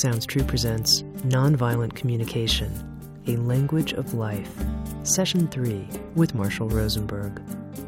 Sounds True presents Nonviolent Communication, A Language of Life, Session 3 with Marshall Rosenberg.